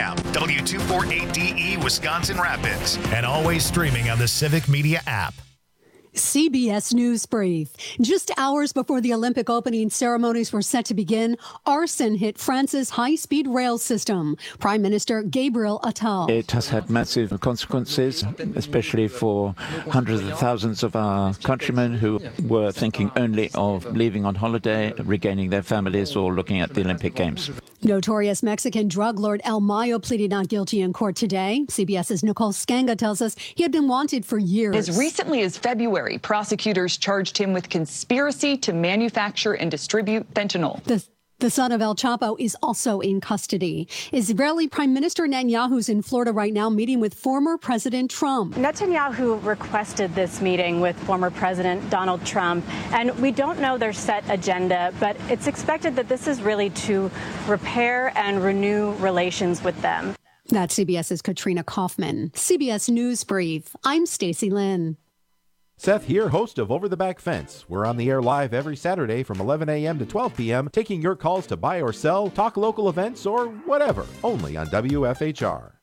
app, W248DE Wisconsin Rapids, and always streaming on the Civic Media app. CBS News Brief. Just hours before the Olympic opening ceremonies were set to begin, arson hit France's high-speed rail system. Prime Minister Gabriel Attal. It has had massive consequences, especially for hundreds of thousands of our countrymen who were thinking only of leaving on holiday, regaining their families, or looking at the Olympic Games. Notorious Mexican drug lord El Mayo pleaded not guilty in court today. CBS's Nicole Skanga tells us he had been wanted for years. As recently as February, prosecutors charged him with conspiracy to manufacture and distribute fentanyl. The son of El Chapo is also in custody. Israeli Prime Minister Netanyahu's in Florida right now meeting with former President Trump. Netanyahu requested this meeting with former President Donald Trump, and we don't know their set agenda, but it's expected that this is really to repair and renew relations with them. That's CBS's Katrina Kaufman. CBS News Brief. I'm Stacey Lynn. Seth here, host of Over the Back Fence. We're on the air live every Saturday from 11 a.m. to 12 p.m., taking your calls to buy or sell, talk local events, or whatever, only on WFHR.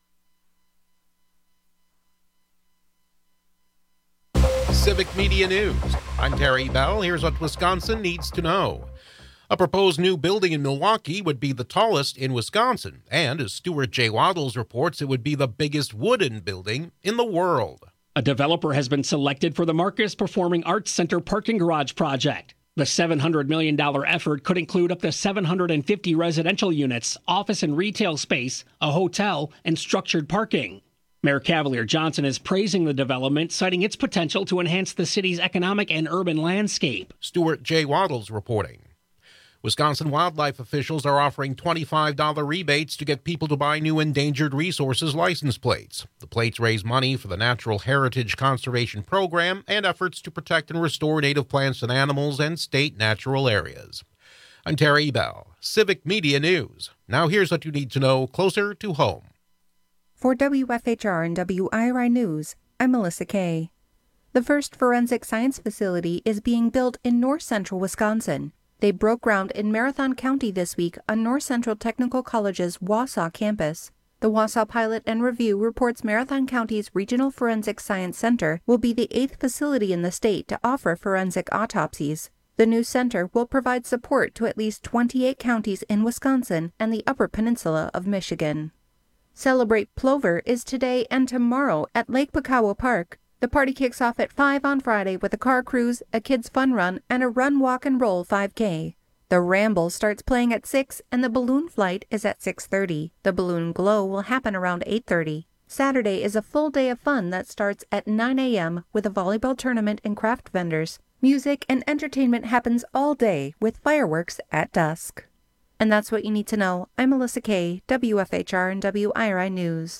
Civic Media News. I'm Terry Bell. Here's what Wisconsin needs to know. A proposed new building in Milwaukee would be the tallest in Wisconsin, and as Stuart J. Waddles reports, it would be the biggest wooden building in the world. A developer has been selected for the Marcus Performing Arts Center parking garage project. The $700 million effort could include up to 750 residential units, office and retail space, a hotel, and structured parking. Mayor Cavalier Johnson is praising the development, citing its potential to enhance the city's economic and urban landscape. Stuart J. Waddles reporting. Wisconsin wildlife officials are offering $25 rebates to get people to buy new endangered resources license plates. The plates raise money for the Natural Heritage Conservation Program and efforts to protect and restore native plants and animals and state natural areas. I'm Terry Bell, Civic Media News. Now here's what you need to know closer to home. For WFHR and WIRI News, I'm Melissa Kay. The first forensic science facility is being built in north central Wisconsin. They broke ground in Marathon County this week on North Central Technical College's Wausau campus. The Wausau Pilot and Review reports Marathon County's Regional Forensic Science Center will be the 8th facility in the state to offer forensic autopsies. The new center will provide support to at least 28 counties in Wisconsin and the Upper Peninsula of Michigan. Celebrate Plover is today and tomorrow at Lake Pakawa Park. The party kicks off at 5 on Friday with a car cruise, a kids' fun run, and a run, walk, and roll 5K. The Ramble starts playing at 6, and the balloon flight is at 6:30. The balloon glow will happen around 8:30. Saturday is a full day of fun that starts at 9 a.m. with a volleyball tournament and craft vendors. Music and entertainment happens all day with fireworks at dusk. And that's what you need to know. I'm Melissa Kay, WFHR and WIRI News.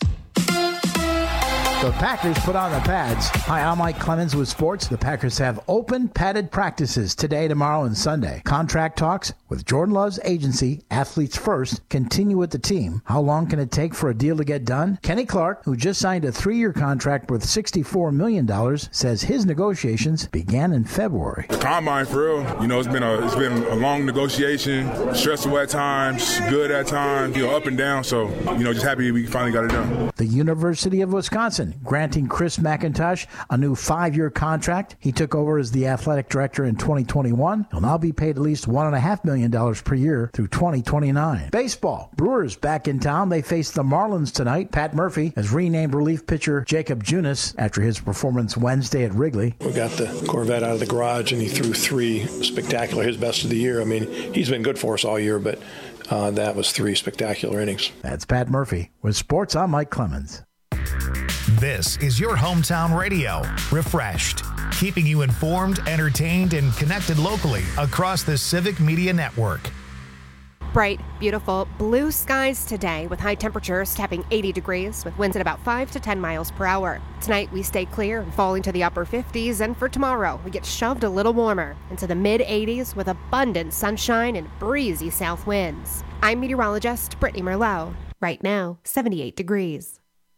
The Packers put on the pads. Hi, I'm Mike Clemens with sports. The Packers have open padded practices today, tomorrow, and Sunday. Contract talks with Jordan Love's agency, Athletes First, continue with the team. How long can it take for a deal to get done? Kenny Clark, who just signed a 3-year contract worth $64 million, says his negotiations began in February. Combine, for real. You know, it's been a long negotiation, stressful at times, good at times, up and down. So, just happy we finally got it done. The University of Wisconsin granting Chris McIntosh a new 5-year contract. He took over as the athletic director in 2021. He'll now be paid at least $1.5 million per year through 2029. Baseball. Brewers back in town. They face the Marlins tonight. Pat Murphy has renamed relief pitcher Jacob Junis after his performance Wednesday at Wrigley. We got the Corvette out of the garage and he threw 3 spectacular, his best of the year. I mean, he's been good for us all year, but that was 3 spectacular innings. That's Pat Murphy. With sports, I'm Mike Clemens. This is your hometown radio, Refreshed, keeping you informed, entertained, and connected locally across the Civic Media Network. Bright, beautiful, blue skies today with high temperatures tapping 80 degrees with winds at about 5 to 10 miles per hour. Tonight we stay clear and fall into the upper 50s, and for tomorrow we get shoved a little warmer into the mid-80s with abundant sunshine and breezy south winds. I'm meteorologist Brittany Merlot. Right now, 78 degrees.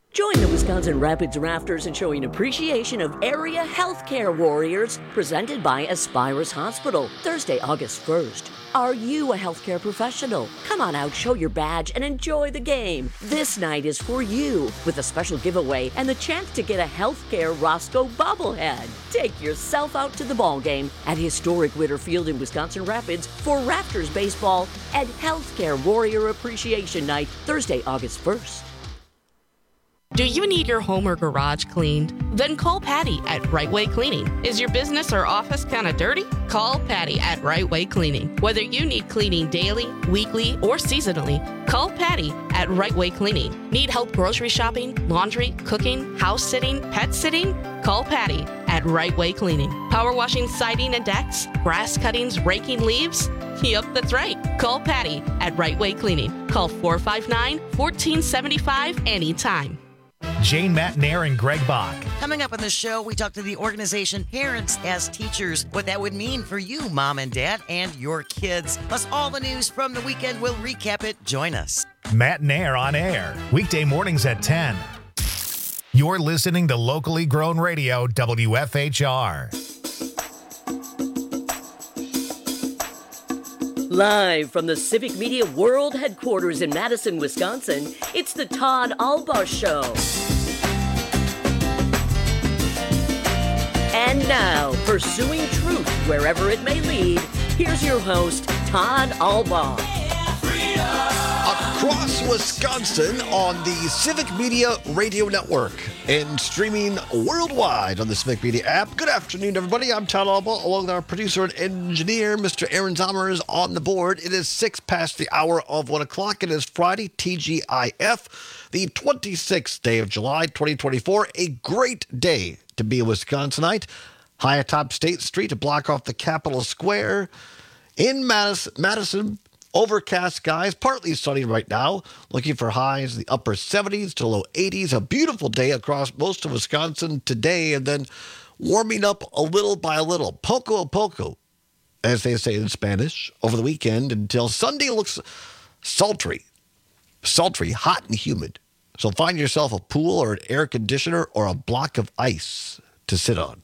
Join the Wisconsin Rapids Rafters in showing appreciation of area healthcare warriors, presented by Aspirus Hospital, Thursday, August 1st. Are you a healthcare professional? Come on out, show your badge, and enjoy the game. This night is for you, with a special giveaway and the chance to get a healthcare Roscoe bobblehead. Take yourself out to the ball game at historic Witter Field in Wisconsin Rapids for Rafters Baseball and Healthcare Warrior Appreciation Night, Thursday, August 1st. Do you need your home or garage cleaned? Then call Patty at Right Way Cleaning. Is your business or office kind of dirty? Call Patty at Right Way Cleaning. Whether you need cleaning daily, weekly, or seasonally, call Patty at Right Way Cleaning. Need help grocery shopping, laundry, cooking, house sitting, pet sitting? Call Patty at Right Way Cleaning. Power washing siding and decks, grass cuttings, raking leaves? Yep, that's right. Call Patty at Right Way Cleaning. Call 459-1475 anytime. Jane Matnair and Greg Bach. Coming up on the show, we talk to the organization Parents as Teachers, what that would mean for you, mom and dad, and your kids. Plus all the news from the weekend. We'll recap it. Join us. Matnair on air, weekday mornings at 10. You're listening to locally grown radio, WFHR. Live from the Civic Media World Headquarters in Madison, Wisconsin, it's the Todd Albaugh Show. And now, pursuing truth wherever it may lead, here's your host, Todd Albaugh. Across Wisconsin on the Civic Media Radio Network and streaming worldwide on the Civic Media app. Good afternoon, everybody. I'm Todd Albaugh, along with our producer and engineer, Mr. Aaron Zomer, is on the board. It is 6 past the hour of 1 o'clock. It is Friday, TGIF, the 26th day of July, 2024. A great day to be a Wisconsinite. High atop State Street to block off the Capitol Square in Madison. Overcast skies, partly sunny right now. Looking for highs in the upper 70s to low 80s. A beautiful day across most of Wisconsin today, and then warming up a little by a little. Poco a poco, as they say in Spanish, over the weekend until Sunday looks sultry. Sultry, hot and humid. So find yourself a pool or an air conditioner or a block of ice to sit on.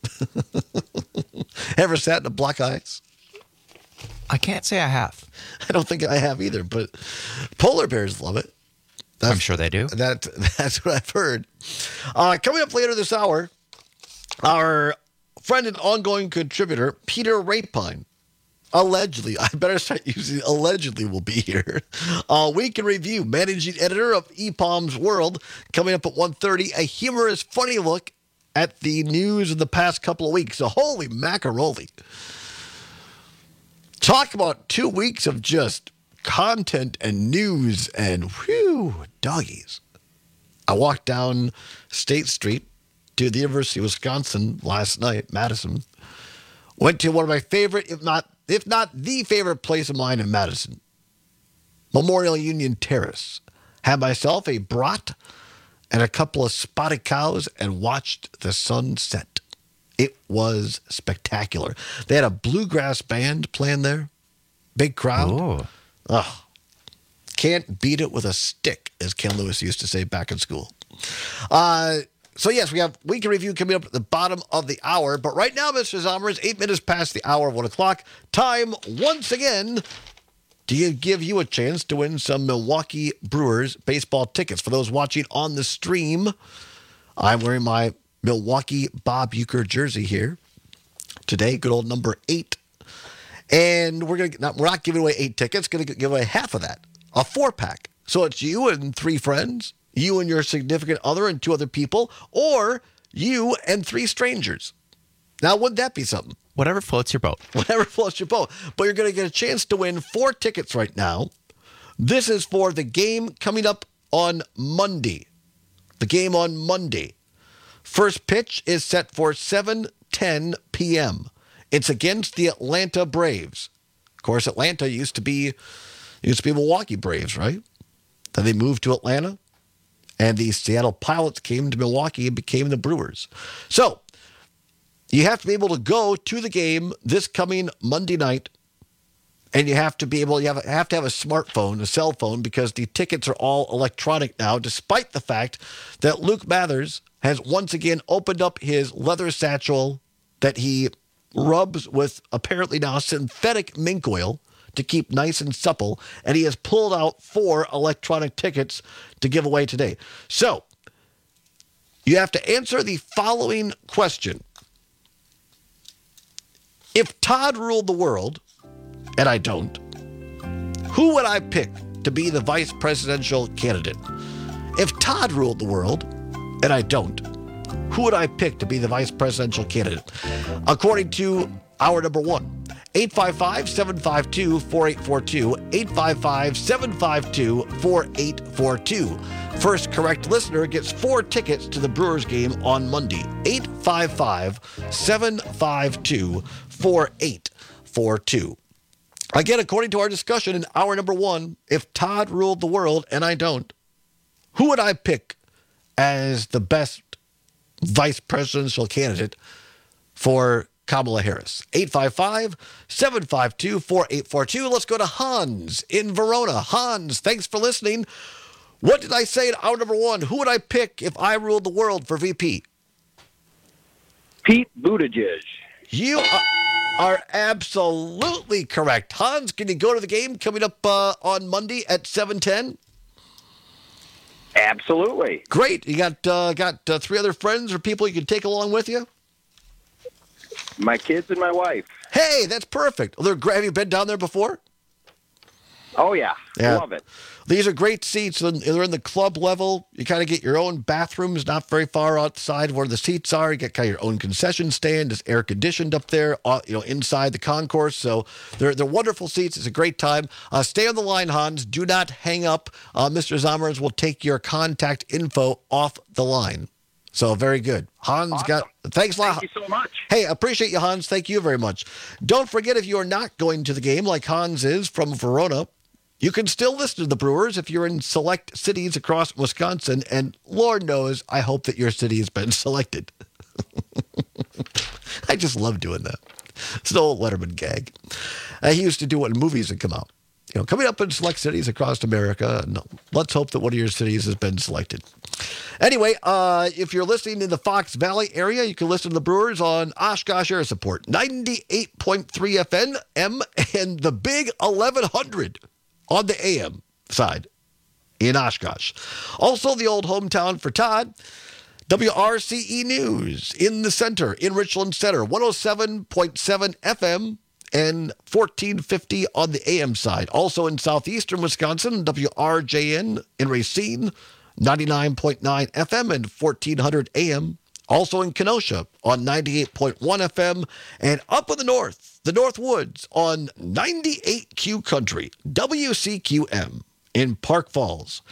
Ever sat in a block of ice? I can't say I have. I don't think I have either, but polar bears love it. I'm sure they do. That's what I've heard. Coming up later this hour, our friend and ongoing contributor, Peter Rapine, allegedly, I better start using allegedly, will be here. Week in Review, managing editor of EPOM's World, coming up at 1:30. A humorous, funny look at the news of the past couple of weeks. So holy macaroni. Talk about 2 weeks of just content and news and whew, doggies. I walked down State Street to the University of Wisconsin last night, Madison. Went to one of my favorite, if not the favorite place of mine in Madison, Memorial Union Terrace. Had myself a brat and a couple of spotted cows and watched the sun set. It was spectacular. They had a bluegrass band playing there. Big crowd. Oh, can't beat it with a stick, as Ken Lewis used to say back in school. So, yes, we have Week in Review coming up at the bottom of the hour. But right now, Mr. Zomer, is 8 minutes past the hour of 1 o'clock. Time, once again, to give you a chance to win some Milwaukee Brewers baseball tickets. For those watching on the stream, I'm wearing my Milwaukee Bob Uecker jersey here today, good old number 8. And we're not giving away 8 tickets, going to give away half of that, a 4-pack. So it's you and 3 friends, you and your significant other and 2 other people, or you and 3 strangers. Now, wouldn't that be something? Whatever floats your boat. Whatever floats your boat. But you're going to get a chance to win 4 tickets right now. This is for the game coming up on Monday. The game on Monday. First pitch is set for 7:10 p.m. It's against the Atlanta Braves. Of course, Atlanta used to be Milwaukee Braves, right? Then they moved to Atlanta, and the Seattle Pilots came to Milwaukee and became the Brewers. So you have to be able to go to the game this coming Monday night And you have to be able, have to have a smartphone, a cell phone, because the tickets are all electronic now, despite the fact that Luke Mathers has once again opened up his leather satchel that he rubs with apparently now synthetic mink oil to keep nice and supple, and he has pulled out 4 electronic tickets to give away today. So, you have to answer the following question. If Todd ruled the world, and I don't, who would I pick to be the vice presidential candidate? If Todd ruled the world, and I don't, who would I pick to be the vice presidential candidate? According to our number one, 855-752-4842, 855-752-4842. First correct listener gets 4 tickets to the Brewers game on Monday. 855-752-4842. Again, according to our discussion in hour number one, if Todd ruled the world, and I don't, who would I pick as the best vice presidential candidate for Kamala Harris? 855-752-4842. Let's go to Hans in Verona. Hans, thanks for listening. What did I say in hour number one? Who would I pick if I ruled the world for VP? Pete Buttigieg. You are absolutely correct. Hans, can you go to the game coming up on Monday at 7:10? Absolutely. Great. You got 3 other friends or people you can take along with you? My kids and my wife. Hey, that's perfect. Have you been down there before? Oh, yeah. Love it. These are great seats. They're in the club level. You kind of get your own bathrooms, not very far outside where the seats are. You get kind of your own concession stand. It's air conditioned up there, inside the concourse. So they're wonderful seats. It's a great time. Stay on the line, Hans. Do not hang up. Mr. Zomerins will take your contact info off the line. So very good. Hans awesome. Thanks a lot. Thank you so much. Hey, appreciate you, Hans. Thank you very much. Don't forget, if you are not going to the game like Hans is from Verona, you can still listen to the Brewers if you're in select cities across Wisconsin, and Lord knows, I hope that your city has been selected. I just love doing that. It's an old Letterman gag. He used to do it when movies would come out. Coming up in select cities across America, and let's hope that one of your cities has been selected. Anyway, if you're listening in the Fox Valley area, you can listen to the Brewers on Oshkosh Air Support, 98.3 FM and the big 1100 on the AM side in Oshkosh. Also, the old hometown for Todd, WRCE News in the center, in Richland Center, 107.7 FM and 1450 on the AM side. Also in southeastern Wisconsin, WRJN in Racine, 99.9 FM and 1400 AM. Also in Kenosha on 98.1 FM, and up in the North Woods on 98Q Country, WCQM in Park Falls,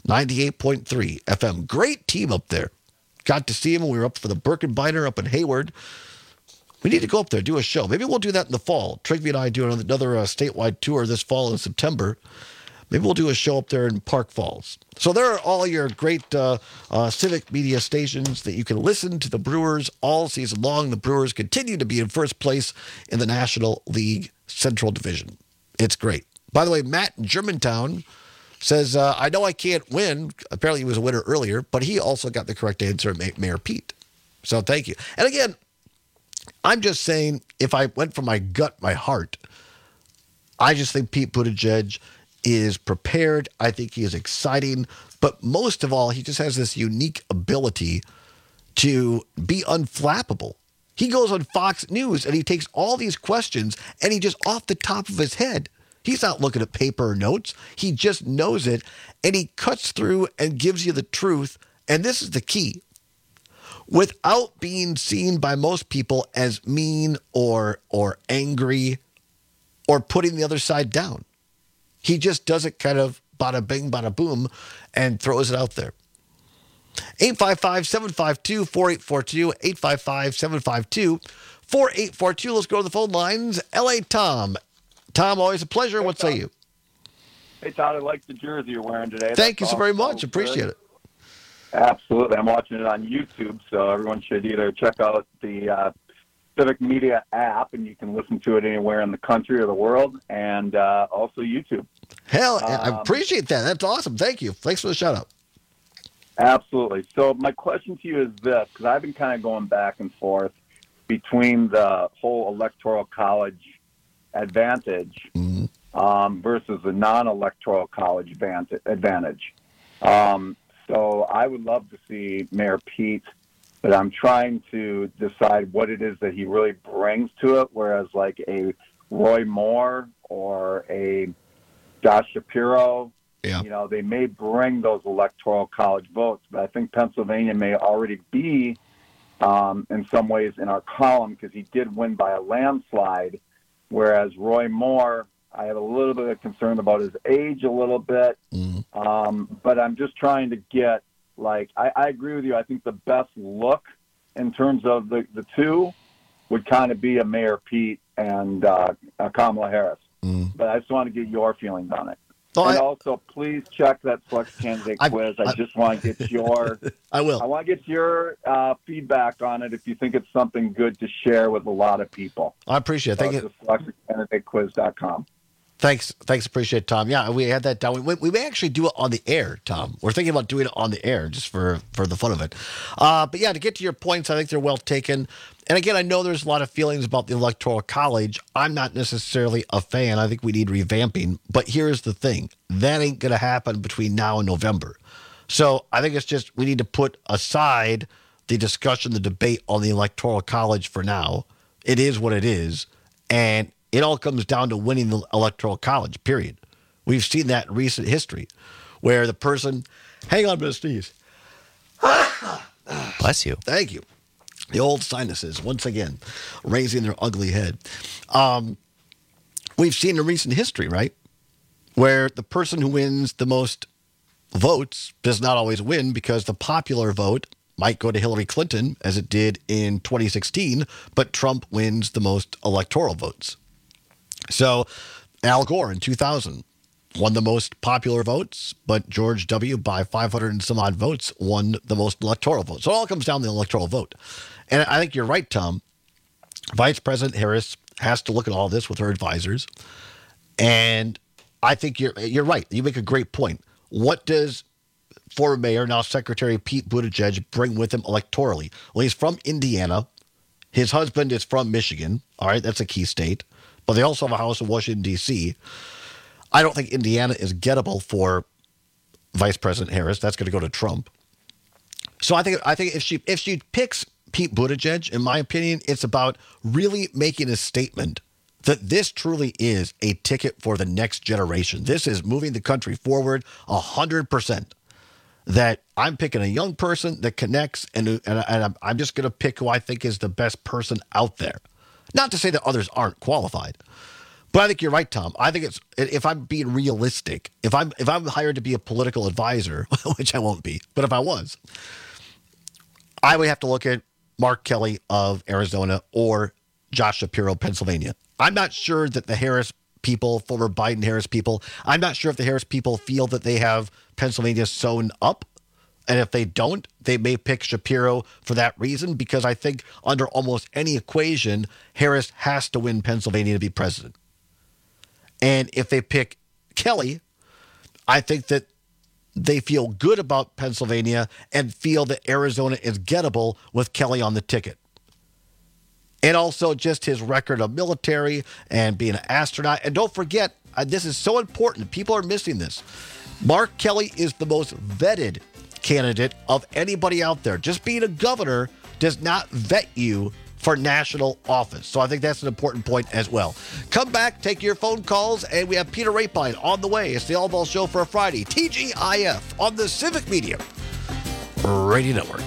98.3 FM. Great team up there. Got to see him when we were up for the Birkenbeiner up in Hayward. We need to go up there, do a show. Maybe we'll do that in the fall. Trigby and I do another statewide tour this fall in September. Maybe we'll do a show up there in Park Falls. So there are all your great civic media stations that you can listen to the Brewers all season long. The Brewers continue to be in first place in the National League Central Division. It's great. By the way, Matt in Germantown says, I know I can't win. Apparently he was a winner earlier, but he also got the correct answer, Mayor Pete. So thank you. And again, I'm just saying, if I went from my gut, my heart, I just think Pete Buttigieg is prepared. I think he is exciting. But most of all, he just has this unique ability to be unflappable. He goes on Fox News and he takes all these questions and he just off the top of his head, he's not looking at paper or notes. He just knows it and he cuts through and gives you the truth. And this is the key. Without being seen by most people as mean or angry or putting the other side down. He just does it kind of bada bing, bada boom, and throws it out there. 855-752-4842, 855-752-4842. Let's go to the phone lines. L.A. Tom. Tom, always a pleasure. What say you? Hey, Todd, I like the jersey you're wearing today. Thank you so very much. Appreciate it. Absolutely. I'm watching it on YouTube, so everyone should either check out the Civic Media app, and you can listen to it anywhere in the country or the world, and also YouTube. Hell, I appreciate that. That's awesome. Thank you. Thanks for the shout-out. Absolutely. So my question to you is this, because I've been kind of going back and forth between the whole Electoral College advantage versus the non-Electoral College advantage. So I would love to see Mayor Pete, but I'm trying to decide what it is that he really brings to it, whereas like a Roy Moore or a Josh Shapiro, they may bring those Electoral College votes, but I think Pennsylvania may already be in some ways in our column because he did win by a landslide, whereas Roy Moore, I have a little bit of concern about his age a little bit, but I'm just trying to get, I agree with you. I think the best look in terms of the two would kind of be a Mayor Pete and Kamala Harris. But I just want to get your feelings on it. Also, please check that Flex Candidate quiz. I just want to get your I want to get your feedback on it if you think it's something good to share with a lot of people. I appreciate it. Thank you. FlexCandidateQuiz.com. Thanks. Appreciate it, Tom. Yeah, we had that down. We may actually do it on the air, Tom. We're thinking about doing it on the air just for the fun of it. But yeah, to get to your points, I think they're well taken. And again, I know there's a lot of feelings about the Electoral College. I'm not necessarily a fan. I think we need revamping. But here's the thing. That ain't going to happen between now and November. So I think it's just we need to put aside the discussion, the debate on the Electoral College for now. It is what it is. And it all comes down to winning the Electoral College, period. We've seen that in recent history where the person, hang on, Mr. Steve. Bless you. Thank you. The old sinuses, once again, raising their ugly head. We've seen in recent history, right, where the person who wins the most votes does not always win because the popular vote might go to Hillary Clinton, as it did in 2016, but Trump wins the most electoral votes. So Al Gore in 2000 won the most popular votes, but George W. by 500 and some odd votes won the most electoral votes. So it all comes down to the electoral vote. And I think you're right, Tom. Vice President Harris has to look at all this with her advisors. And I think you're right. You make a great point. What does former mayor, now Secretary Pete Buttigieg, bring with him electorally? Well, he's from Indiana. His husband is from Michigan. All right, that's a key state. But they also have a house in Washington, D.C. I don't think Indiana is gettable for Vice President Harris. That's going to go to Trump. So I think if she picks Pete Buttigieg, in my opinion, it's about really making a statement that this truly is a ticket for the next generation. This is moving the country forward 100%. That I'm picking a young person that connects, and I'm just going to pick who I think is the best person out there. Not to say that others aren't qualified, but I think you're right, Tom. I think if I'm being realistic, if I'm hired to be a political advisor, which I won't be, but if I was, I would have to look at Mark Kelly of Arizona or Josh Shapiro, Pennsylvania. I'm not sure that the Harris people, former Biden-Harris people, I'm not sure if the Harris people feel that they have Pennsylvania sewn up. And if they don't, they may pick Shapiro for that reason, because I think under almost any equation, Harris has to win Pennsylvania to be president. And if they pick Kelly, I think that they feel good about Pennsylvania and feel that Arizona is gettable with Kelly on the ticket. And also just his record of military and being an astronaut. And don't forget, this is so important. People are missing this. Mark Kelly is the most vetted candidate of anybody out there. Just being a governor does not vet you for national office. So I think that's an important point as well. Come back, take your phone calls, and we have Peter Rapine on the way. It's the All Ball Show for a Friday. TGIF on the Civic Media Radio Network.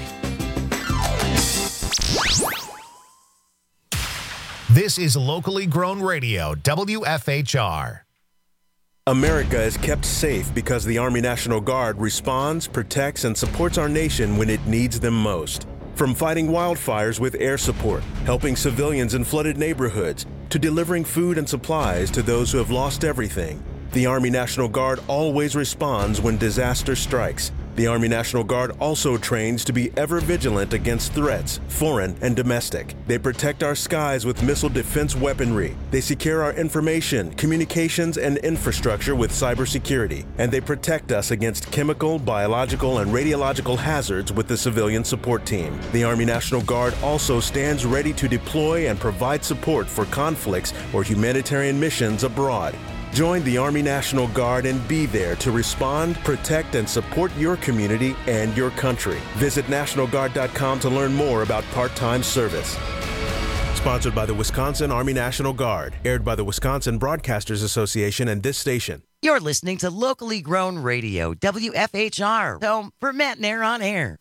This is locally grown radio, WFHR. America is kept safe because the Army National Guard responds, protects, and supports our nation when it needs them most. From fighting wildfires with air support, helping civilians in flooded neighborhoods, to delivering food and supplies to those who have lost everything, the Army National Guard always responds when disaster strikes. The Army National Guard also trains to be ever vigilant against threats, foreign and domestic. They protect our skies with missile defense weaponry. They secure our information, communications, and infrastructure with cybersecurity. And they protect us against chemical, biological, and radiological hazards with the civilian support team. The Army National Guard also stands ready to deploy and provide support for conflicts or humanitarian missions abroad. Join the Army National Guard and be there to respond, protect, and support your community and your country. Visit NationalGuard.com to learn more about part-time service. Sponsored by the Wisconsin Army National Guard. Aired by the Wisconsin Broadcasters Association and this station. You're listening to locally grown radio, WFHR, home for Matt and Air on Air.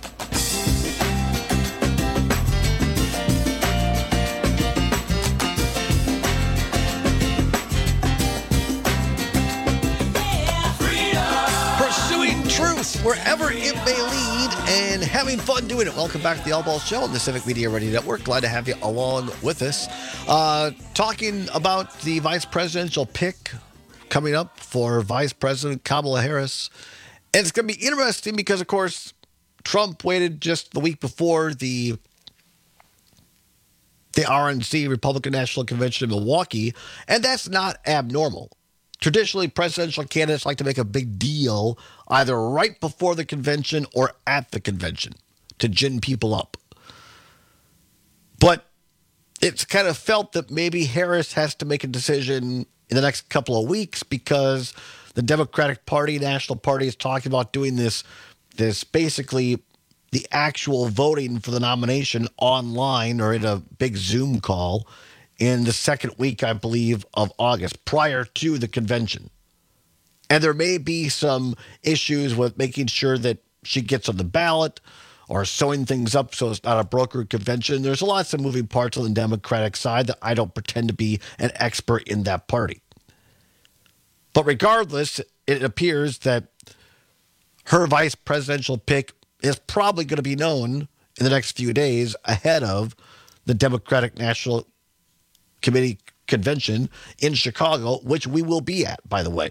Truth wherever it may lead and having fun doing it. Welcome back to the All Ball Show on the Civic Media Radio Network. Glad to have you along with us. Talking about the vice presidential pick coming up for Vice President Kamala Harris. And it's going to be interesting because, of course, Trump waited just the week before the RNC, Republican National Convention in Milwaukee, and that's not abnormal. Traditionally, presidential candidates like to make a big deal either right before the convention or at the convention to gin people up. But it's kind of felt that maybe Harris has to make a decision in the next couple of weeks because the Democratic Party, National Party, is talking about doing this basically the actual voting for the nomination online or in a big Zoom call in the second week, I believe, of August, prior to the convention. And there may be some issues with making sure that she gets on the ballot or sewing things up so it's not a brokered convention. There's lots of moving parts on the Democratic side that I don't pretend to be an expert in that party. But regardless, it appears that her vice presidential pick is probably going to be known in the next few days ahead of the Democratic National Committee convention in Chicago, which we will be at, by the way.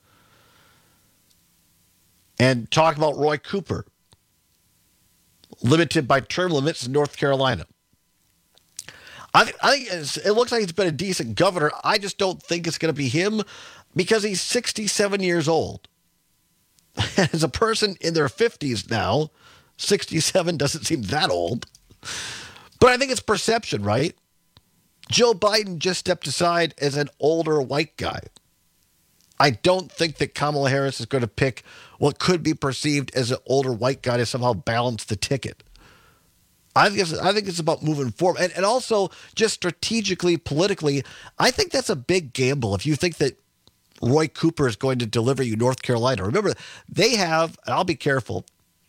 And talk about Roy Cooper, limited by term limits in North Carolina. I think it looks like he's been a decent governor. I just don't think it's going to be him because he's 67 years old. As a person in their 50s now, 67 doesn't seem that old. But I think it's perception, right? Joe Biden just stepped aside as an older white guy. I don't think that Kamala Harris is going to pick what could be perceived as an older white guy to somehow balance the ticket. I think it's about moving forward. And also, just strategically, politically, I think that's a big gamble if you think that Roy Cooper is going to deliver you North Carolina. Remember, they have, and I'll be careful,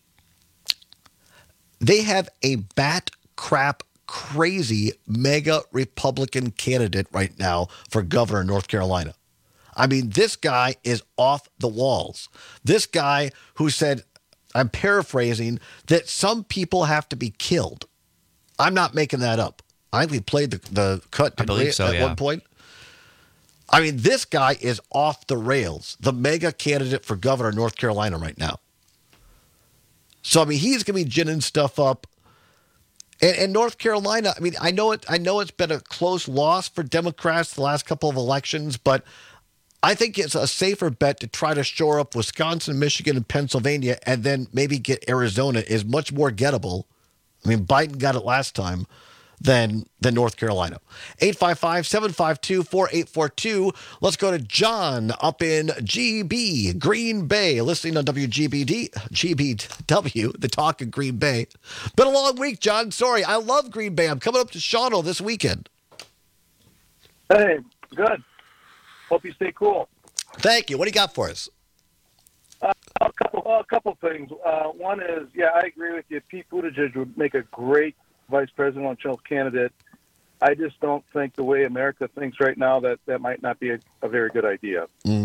they have a bat crap crazy mega Republican candidate right now for governor of North Carolina. I mean, this guy is off the walls. This guy who said, I'm paraphrasing, that some people have to be killed. I'm not making that up. I think we played the cut I believe so, at one point. I mean, this guy is off the rails. The mega candidate for governor of North Carolina right now. So, I mean, he's going to be ginning stuff up. And North Carolina, I mean, I know it's been a close loss for Democrats the last couple of elections, but I think it's a safer bet to try to shore up Wisconsin, Michigan, and Pennsylvania, and then maybe get Arizona is much more gettable. I mean, Biden got it last time than North Carolina. 855-752-4842. Let's go to John up in GB, Green Bay, listening on GBW, the talk of Green Bay. Been a long week, John. Sorry, I love Green Bay. I'm coming up to Shawano this weekend. Hey, good. Hope you stay cool. Thank you. What do you got for us? A couple things. One is, I agree with you. Pete Buttigieg would make a great vice presidential candidate. I just don't think the way America thinks right now that might not be a very good idea.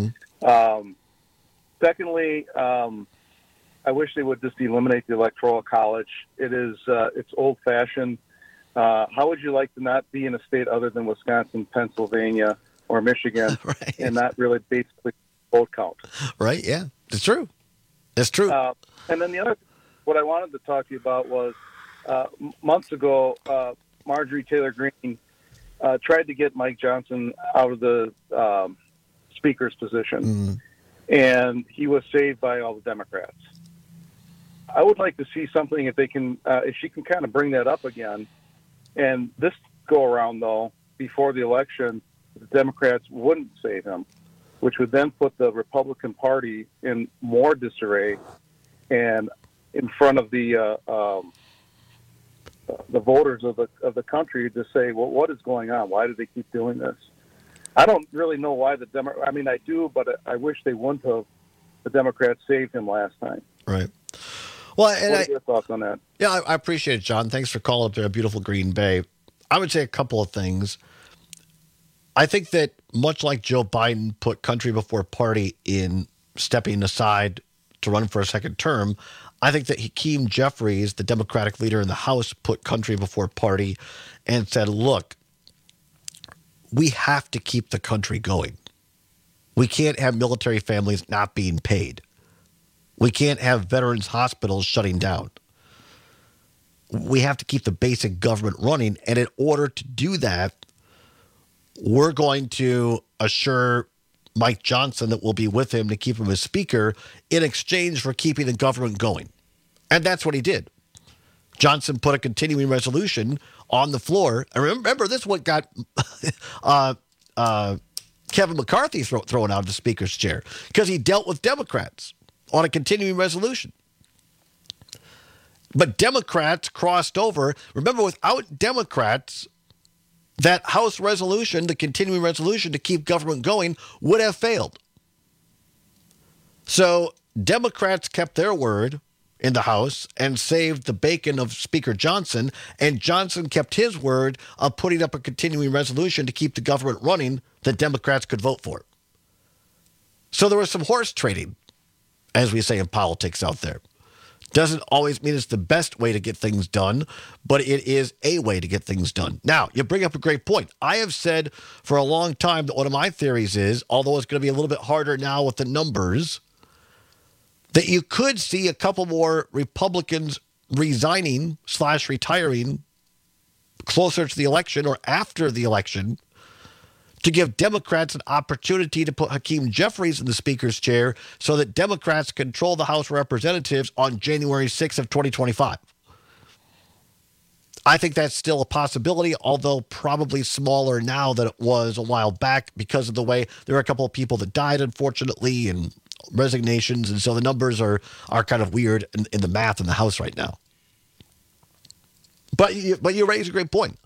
Secondly, I wish they would just eliminate the Electoral College. It's old-fashioned. How would you like to not be in a state other than Wisconsin, Pennsylvania, or Michigan, right, and not really basically vote count? Right, yeah. It's true. That's true. And then the other, what I wanted to talk to you about was months ago, Marjorie Taylor Greene tried to get Mike Johnson out of the speaker's position, and he was saved by all the Democrats. I would like to see something if they can, if she can kind of bring that up again. And this go around, though, before the election, the Democrats wouldn't save him, which would then put the Republican Party in more disarray and in front of the voters of the country to say, well, what is going on? Why do they keep doing this? I don't really know why I mean, I do, but I wish they wouldn't have. The Democrats saved him last time. Right. Well, and what are your thoughts on that? Yeah, I appreciate it, John. Thanks for calling up there, beautiful Green Bay. I would say a couple of things. I think that much like Joe Biden put country before party in stepping aside to run for a second term, I think that Hakeem Jeffries, the Democratic leader in the House, put country before party and said, look, we have to keep the country going. We can't have military families not being paid. We can't have veterans hospitals shutting down. We have to keep the basic government running. And in order to do that, we're going to assure Mike Johnson that we'll be with him to keep him as speaker in exchange for keeping the government going. And that's what he did. Johnson put a continuing resolution on the floor. And remember, this is what got Kevin McCarthy thrown out of the speaker's chair, because he dealt with Democrats on a continuing resolution. But Democrats crossed over. Remember, without Democrats, that House resolution, the continuing resolution to keep government going, would have failed. So Democrats kept their word in the House and saved the bacon of Speaker Johnson, and Johnson kept his word of putting up a continuing resolution to keep the government running that Democrats could vote for. So there was some horse trading, as we say in politics out there. Doesn't always mean it's the best way to get things done, but it is a way to get things done. Now, you bring up a great point. I have said for a long time that one of my theories is, although it's going to be a little bit harder now with the numbers, that you could see a couple more Republicans resigning / retiring closer to the election or after the election to give Democrats an opportunity to put Hakeem Jeffries in the speaker's chair so that Democrats control the House of Representatives on January 6th of 2025. I think that's still a possibility, although probably smaller now than it was a while back because of the way there are a couple of people that died, unfortunately, and resignations. And so the numbers are kind of weird in the math in the House right now. But you raise a great point.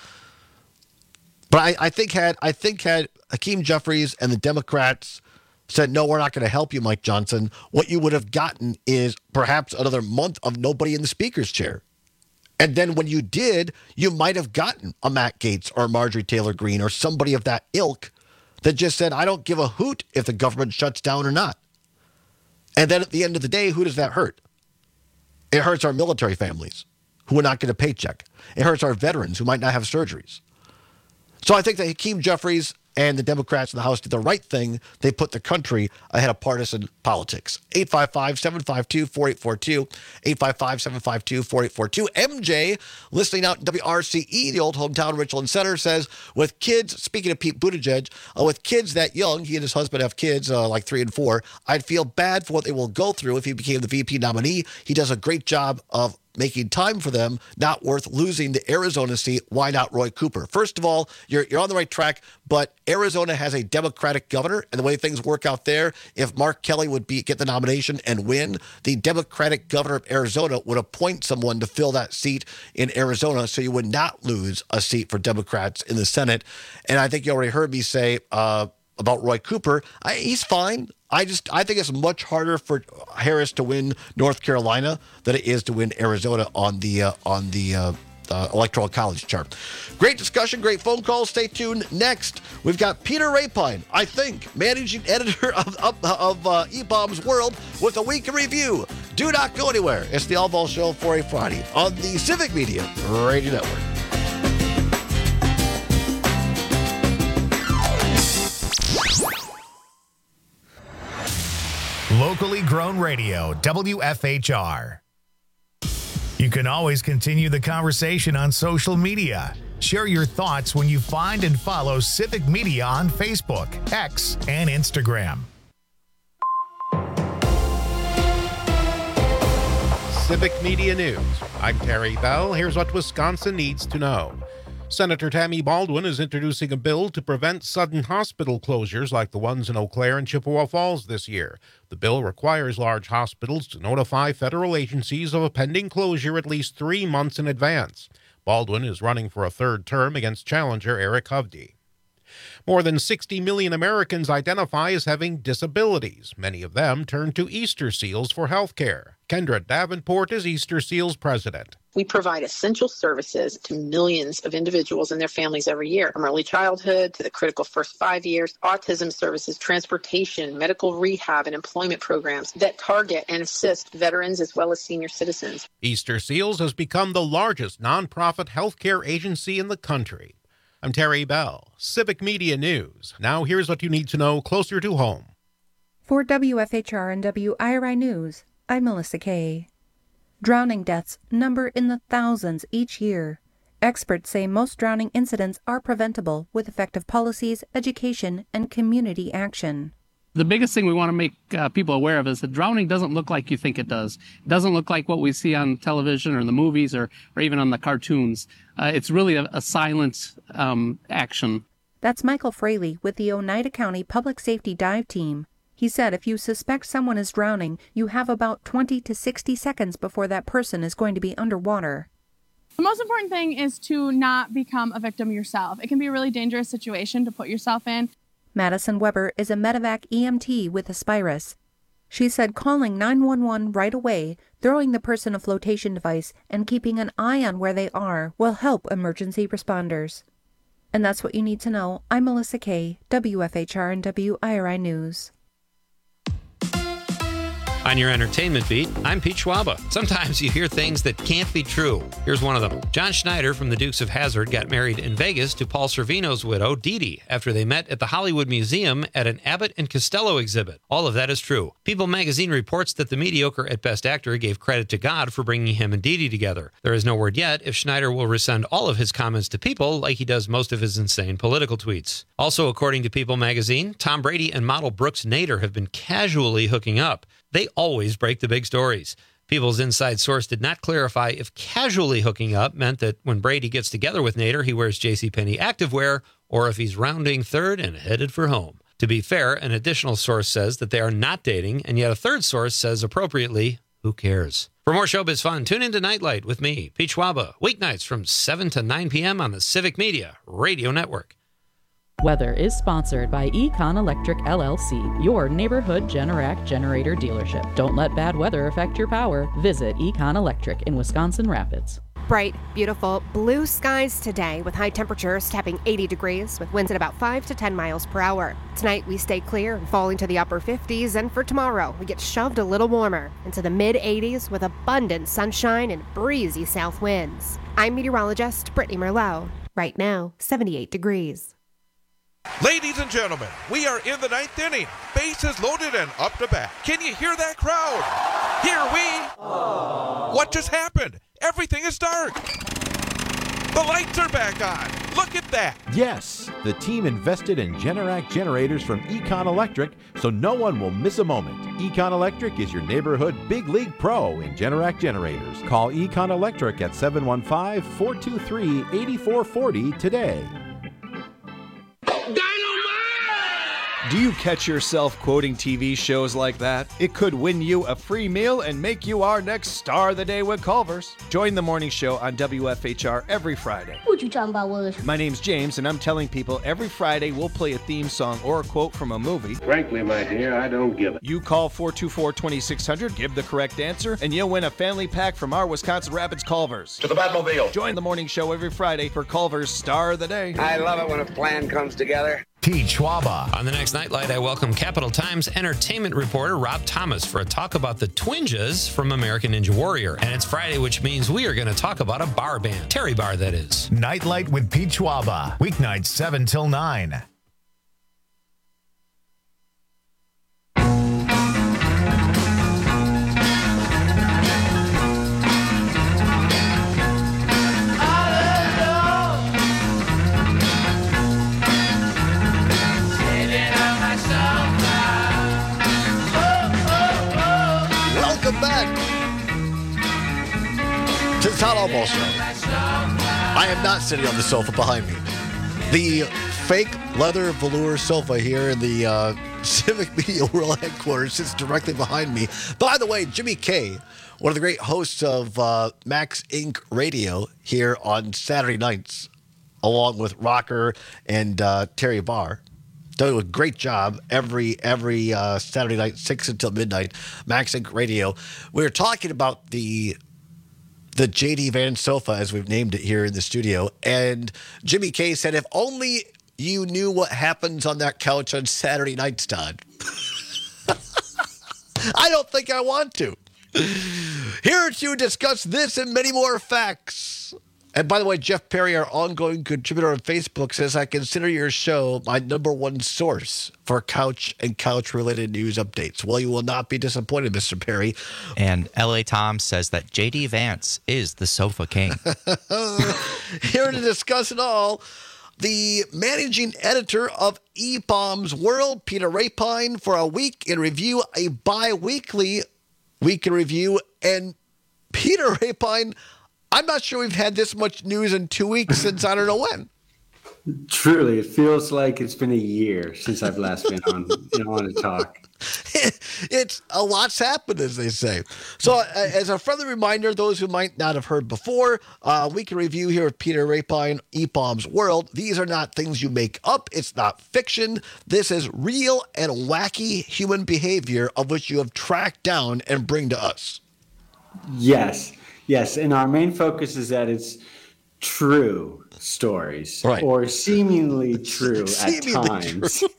But I think had Hakeem Jeffries and the Democrats said, no, we're not going to help you, Mike Johnson, what you would have gotten is perhaps another month of nobody in the speaker's chair. And then when you did, you might have gotten a Matt Gaetz or Marjorie Taylor Greene or somebody of that ilk that just said, I don't give a hoot if the government shuts down or not. And then at the end of the day, who does that hurt? It hurts our military families who will not get a paycheck. It hurts our veterans who might not have surgeries. So I think that Hakeem Jeffries and the Democrats in the House did the right thing. They put the country ahead of partisan politics. 855-752-4842. 855-752-4842. MJ, listening out in WRCE, the old hometown Richland Center, says, with kids, speaking of Pete Buttigieg, with kids that young, he and his husband have kids like 3 and 4, I'd feel bad for what they will go through if he became the VP nominee. He does a great job of making time for them, not worth losing the Arizona seat. Why not Roy Cooper? First of all, you're on the right track, but Arizona has a Democratic governor, and the way things work out there, if Mark Kelly would get the nomination and win, the Democratic governor of Arizona would appoint someone to fill that seat in Arizona, so you would not lose a seat for Democrats in the Senate. And I think you already heard me say about Roy Cooper, he's fine. I think it's much harder for Harris to win North Carolina than it is to win Arizona on the Electoral College chart. Great discussion, great phone calls. Stay tuned. Next, we've got Peter Rapine, I think, managing editor of eBaum's World with a week in review. Do not go anywhere. It's the All Ball Show for a Friday on the Civic Media Radio Network. Locally grown radio, WFHR. You can always continue the conversation on social media. Share your thoughts when you find and follow Civic Media on Facebook, X, and Instagram. Civic Media News. I'm Terry Bell. Here's what Wisconsin needs to know. Senator Tammy Baldwin is introducing a bill to prevent sudden hospital closures like the ones in Eau Claire and Chippewa Falls this year. The bill requires large hospitals to notify federal agencies of a pending closure at least 3 months in advance. Baldwin is running for a third term against challenger Eric Hovde. More than 60 million Americans identify as having disabilities. Many of them turn to Easter Seals for health care. Kendra Davenport is Easter Seals president. We provide essential services to millions of individuals and their families every year, from early childhood to the critical first 5 years, autism services, transportation, medical rehab, and employment programs that target and assist veterans as well as senior citizens. Easter Seals has become the largest nonprofit healthcare agency in the country. I'm Terry Bell, Civic Media News. Now here's what you need to know closer to home. For WFHR and WIRI News, I'm Melissa Kay. Drowning deaths number in the thousands each year. Experts say most drowning incidents are preventable with effective policies, education, and community action. The biggest thing we want to make people aware of is that drowning doesn't look like you think it does. It doesn't look like what we see on television or in the movies or even on the cartoons. It's really a silent action. That's Michael Fraley with the Oneida County Public Safety Dive Team. He said if you suspect someone is drowning, you have about 20 to 60 seconds before that person is going to be underwater. The most important thing is to not become a victim yourself. It can be a really dangerous situation to put yourself in. Madison Weber is a medevac EMT with Aspirus. She said calling 911 right away, throwing the person a flotation device, and keeping an eye on where they are will help emergency responders. And that's what you need to know. I'm Melissa Kay, WFHR and WIRI News. On your entertainment beat, I'm Pete Schwaba. Sometimes you hear things that can't be true. Here's one of them. John Schneider from the Dukes of Hazzard got married in Vegas to Paul Sorvino's widow, Dee Dee, after they met at the Hollywood Museum at an Abbott and Costello exhibit. All of that is true. People magazine reports that the mediocre at Best Actor gave credit to God for bringing him and Dee Dee together. There is no word yet if Schneider will rescind all of his comments to People like he does most of his insane political tweets. Also, according to People magazine, Tom Brady and model Brooks Nader have been casually hooking up. They always break the big stories. People's inside source did not clarify if casually hooking up meant that when Brady gets together with Nader, he wears JCPenney activewear, or if he's rounding third and headed for home. To be fair, an additional source says that they are not dating, and yet a third source says appropriately, who cares? For more showbiz fun, tune into Nightlight with me, Pete Schwaba, weeknights from 7 to 9 p.m. on the Civic Media Radio Network. Weather is sponsored by Econ Electric LLC, your neighborhood Generac generator dealership. Don't let bad weather affect your power. Visit Econ Electric in Wisconsin Rapids. Bright, beautiful blue skies today with high temperatures tapping 80 degrees with winds at about 5 to 10 miles per hour. Tonight we stay clear and fall into the upper 50s, and for tomorrow we get shoved a little warmer into the mid 80s with abundant sunshine and breezy south winds. I'm meteorologist Brittany Merlot. Right now, 78 degrees. Ladies and gentlemen, we are in the 9th inning. Bases loaded and up to bat. Can you hear that crowd? Here we... Aww. What just happened? Everything is dark. The lights are back on. Look at that. Yes, the team invested in Generac generators from Econ Electric, so no one will miss a moment. Econ Electric is your neighborhood big league pro in Generac generators. Call Econ Electric at 715-423-8440 today. Do you catch yourself quoting TV shows like that? It could win you a free meal and make you our next star of the day with Culver's. Join the morning show on WFHR every Friday. What you talking about, Willis? My name's James, and I'm telling people every Friday we'll play a theme song or a quote from a movie. Frankly, my dear, I don't give it. You call 424-2600, give the correct answer, and you'll win a family pack from our Wisconsin Rapids Culver's. To the Batmobile. Join the morning show every Friday for Culver's Star of the Day. I love it when a plan comes together. Pete Schwaba. On the next Nightlight, I welcome Capital Times entertainment reporter Rob Thomas for a talk about the Twinjas from American Ninja Warrior. And it's Friday, which means we are going to talk about a bar band. Terry Bar, that is. Nightlight with Pete Schwaba. Weeknights 7 till 9. to the Town Hall Ball Show. I am not sitting on the sofa behind me. The fake leather velour sofa here in the Civic Media World headquarters sits directly behind me. By the way, Jimmy K, one of the great hosts of Max Inc. Radio here on Saturday nights, along with Rocker and Terry Barr. Doing a great job every Saturday night, 6 until midnight, Max Inc. Radio. We were talking about the J.D. Vance sofa, as we've named it here in the studio, and Jimmy K said, if only you knew what happens on that couch on Saturday nights, Todd. I don't think I want to. Here to discuss this and many more facts. And by the way, Jeff Perry, our ongoing contributor on Facebook, says, I consider your show my number one source for couch and couch-related news updates. Well, you will not be disappointed, Mr. Perry. And L.A. Tom says that J.D. Vance is the sofa king. Here to discuss it all, the managing editor of EPOM's World, Peter Rapine, for a week in review, a bi-weekly week in review. And Peter Rapine, I'm not sure we've had this much news in 2 weeks since I don't know when. Truly, it feels like it's been a year since I've last been on to talk. It's a lot's happened, as they say. So as a friendly reminder, those who might not have heard before, we can review here with Peter Rapine, EPOM's World. These are not things you make up. It's not fiction. This is real and wacky human behavior of which you have tracked down and bring to us. Yes, and our main focus is that it's true stories, right, or seemingly true at times. True.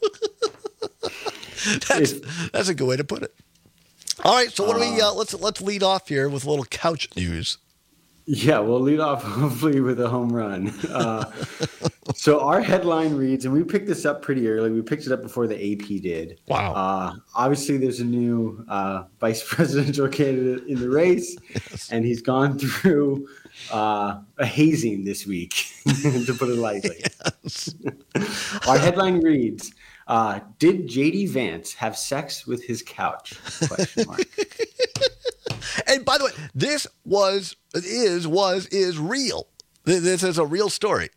That's a good way to put it. All right, so what do we? Let's lead off here with a little couch news. Yeah, we'll lead off hopefully with a home run. So our headline reads, and we picked this up pretty early. We picked it up before the AP did. Wow. Obviously, there's a new vice presidential candidate in the race, yes, and he's gone through a hazing this week, to put it lightly. Yes. Our headline reads, did J.D. Vance have sex with his couch? Question mark. And by the way, this is real. This is a real story.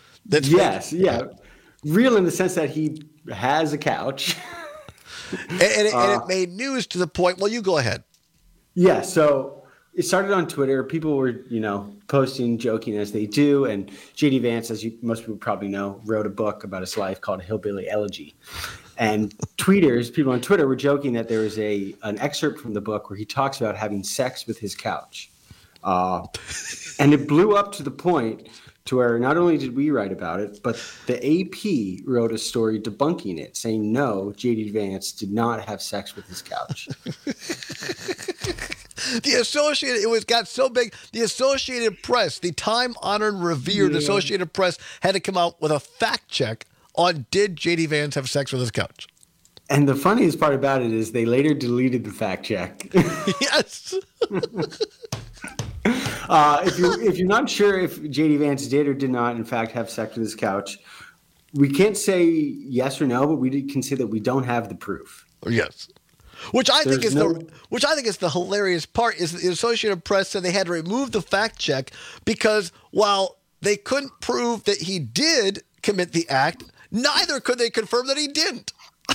Real in the sense that he has a couch. and it made news to the point. Well, you go ahead. Yeah, so it started on Twitter. People were, posting, joking as they do. And J.D. Vance, as most people probably know, wrote a book about his life called Hillbilly Elegy. And people on Twitter were joking that there was an excerpt from the book where he talks about having sex with his couch. And it blew up to the point to where not only did we write about it, but the AP wrote a story debunking it, saying, no, J.D. Vance did not have sex with his couch. It got so big, the Associated Press, the time-honored, revered Associated Press, had to come out with a fact check on did J.D. Vance have sex with his couch. And the funniest part about it is they later deleted the fact check. Yes. If you're not sure if J.D. Vance did or did not, in fact, have sex with his couch, we can't say yes or no, but we can say that we don't have the proof. Yes. Which I think is the hilarious part is the Associated Press said they had to remove the fact check because while they couldn't prove that he did commit the act, neither could they confirm that he didn't.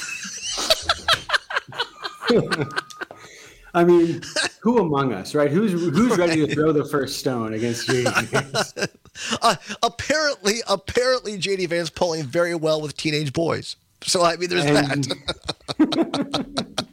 I mean, who among us, right? Who's ready to throw the first stone against J.D. Vance? Apparently, J.D. Vance polling very well with teenage boys. So I mean, there's that.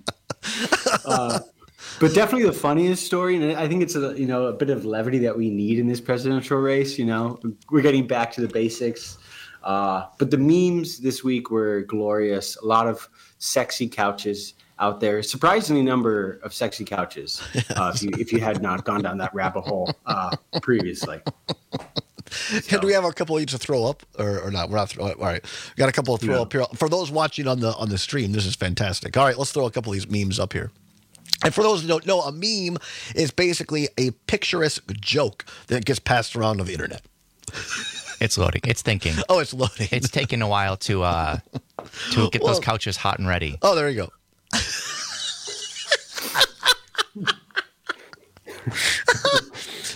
But definitely the funniest story, and I think it's a bit of levity that we need in this presidential race. We're getting back to the basics. But the memes this week were glorious. A lot of sexy couches out there. Surprisingly number of sexy couches. If you had not gone down that rabbit hole previously. So. Do we have a couple each to throw up or not? We're not throwing. All right, we got a couple of throw up here for those watching on the stream. This is fantastic. All right, let's throw a couple of these memes up here. And for those who don't know, a meme is basically a picturesque joke that gets passed around on the internet. It's loading. It's thinking. Oh, it's loading. It's taking a while to get those couches hot and ready. Oh, there you go.